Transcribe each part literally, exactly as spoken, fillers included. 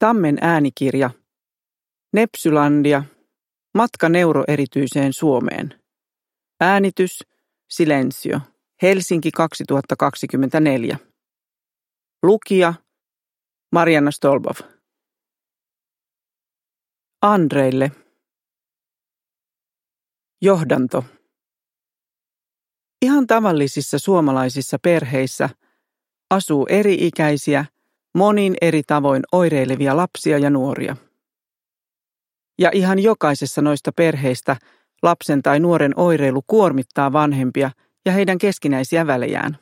Tammen äänikirja. Nepsylandia. Matka neuroerityiseen Suomeen. Äänitys. Silensio. Helsinki kaksituhattakaksikymmentäneljä. Lukija. Marianna Stolbov. Andreille. Johdanto. Ihan tavallisissa suomalaisissa perheissä asuu eri-ikäisiä, monin eri tavoin oireilevia lapsia ja nuoria. Ja ihan jokaisessa noista perheistä lapsen tai nuoren oireilu kuormittaa vanhempia ja heidän keskinäisiä välejään.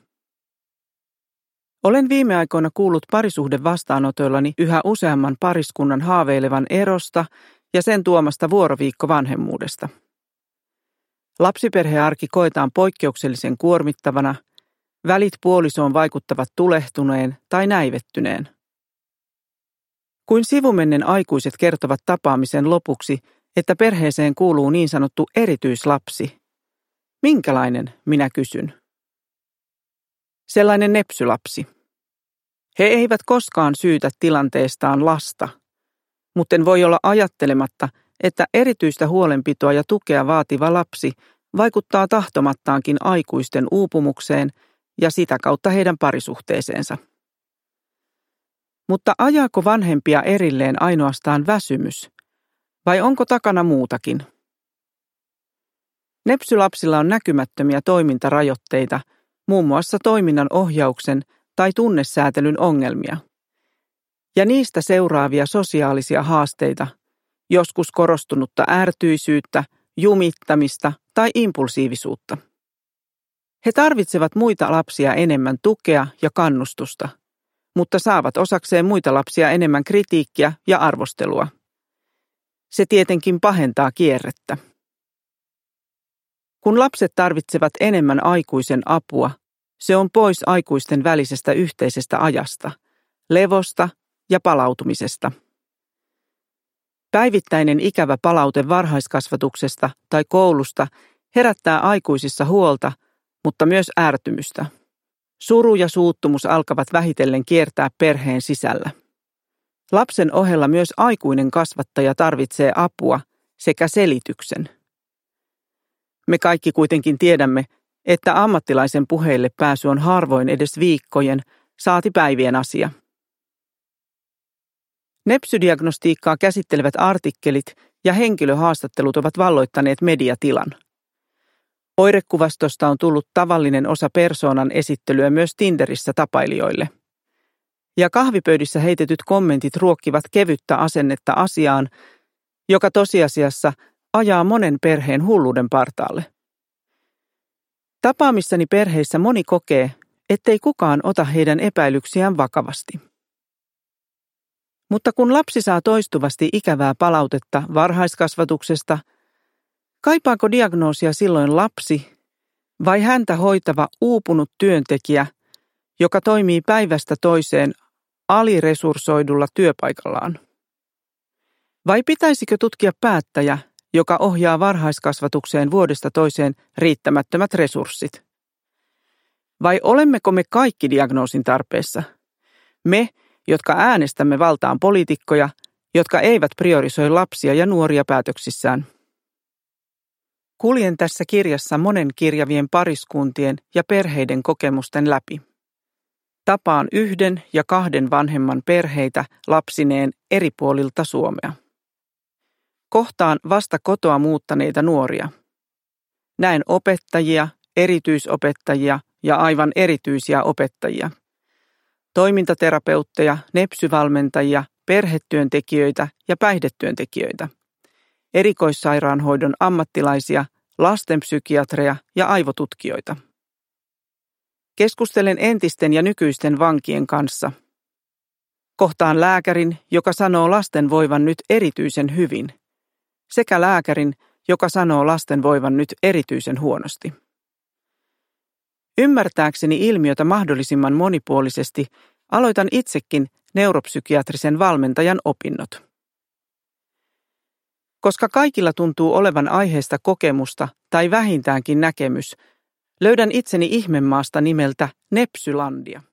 Olen viime aikoina kuullut parisuhde vastaanotoillani yhä useamman pariskunnan haaveilevan erosta ja sen tuomasta vuoroviikkovanhemmuudesta. Lapsiperhearki koetaan poikkeuksellisen kuormittavana, välit puolisoon vaikuttavat tulehtuneen tai näivettyneen. Kuin sivumennen aikuiset kertovat tapaamisen lopuksi, että perheeseen kuuluu niin sanottu erityislapsi. Minkälainen, minä kysyn? Sellainen nepsylapsi. He eivät koskaan syytä tilanteestaan lasta, mutten voi olla ajattelematta, että erityistä huolenpitoa ja tukea vaativa lapsi vaikuttaa tahtomattaankin aikuisten uupumukseen ja sitä kautta heidän parisuhteeseensa. Mutta ajaako vanhempia erilleen ainoastaan väsymys, vai onko takana muutakin? Nepsylapsilla on näkymättömiä toimintarajoitteita, muun muassa toiminnan ohjauksen tai tunnesäätelyn ongelmia, ja niistä seuraavia sosiaalisia haasteita, joskus korostunutta ärtyisyyttä, jumittamista tai impulsiivisuutta. He tarvitsevat muita lapsia enemmän tukea ja kannustusta, mutta saavat osakseen muita lapsia enemmän kritiikkiä ja arvostelua. Se tietenkin pahentaa kierrettä. Kun lapset tarvitsevat enemmän aikuisen apua, se on pois aikuisten välisestä yhteisestä ajasta, levosta ja palautumisesta. Päivittäinen ikävä palaute varhaiskasvatuksesta tai koulusta herättää aikuisissa huolta, mutta myös ärtymystä. Suru ja suuttumus alkavat vähitellen kiertää perheen sisällä. Lapsen ohella myös aikuinen kasvattaja tarvitsee apua sekä selityksen. Me kaikki kuitenkin tiedämme, että ammattilaisen puheille pääsy on harvoin edes viikkojen, saati päivien asia. Nepsydiagnostiikkaa käsittelevät artikkelit ja henkilöhaastattelut ovat valloittaneet mediatilan. Oirekuvastosta on tullut tavallinen osa persoonan esittelyä myös Tinderissä tapailijoille. Ja kahvipöydissä heitetyt kommentit ruokkivat kevyttä asennetta asiaan, joka tosiasiassa ajaa monen perheen hulluuden partaalle. Tapaamissani perheissä moni kokee, ettei kukaan ota heidän epäilyksiään vakavasti. Mutta kun lapsi saa toistuvasti ikävää palautetta varhaiskasvatuksesta, kaipaako diagnoosia silloin lapsi vai häntä hoitava uupunut työntekijä, joka toimii päivästä toiseen aliresurssoidulla työpaikallaan? Vai pitäisikö tutkia päättäjä, joka ohjaa varhaiskasvatukseen vuodesta toiseen riittämättömät resurssit? Vai olemmeko me kaikki diagnoosin tarpeessa? Me, jotka äänestämme valtaan poliitikkoja, jotka eivät priorisoi lapsia ja nuoria päätöksissään. Kuljen tässä kirjassa monen kirjavien pariskuntien ja perheiden kokemusten läpi. Tapaan yhden ja kahden vanhemman perheitä lapsineen eri puolilta Suomea. Kohtaan vasta kotoa muuttaneita nuoria. Näen opettajia, erityisopettajia ja aivan erityisiä opettajia. Toimintaterapeutteja, nepsyvalmentajia, perhetyöntekijöitä ja päihdetyöntekijöitä. Erikoissairaanhoidon ammattilaisia, lastenpsykiatreja ja aivotutkijoita. Keskustelen entisten ja nykyisten vankien kanssa. Kohtaan lääkärin, joka sanoo lasten voivan nyt erityisen hyvin, sekä lääkärin, joka sanoo lasten voivan nyt erityisen huonosti. Ymmärtääkseni ilmiötä mahdollisimman monipuolisesti aloitan itsekin neuropsykiatrisen valmentajan opinnot. Koska kaikilla tuntuu olevan aiheesta kokemusta tai vähintäänkin näkemys, löydän itseni ihmemaasta nimeltä Nepsylandia.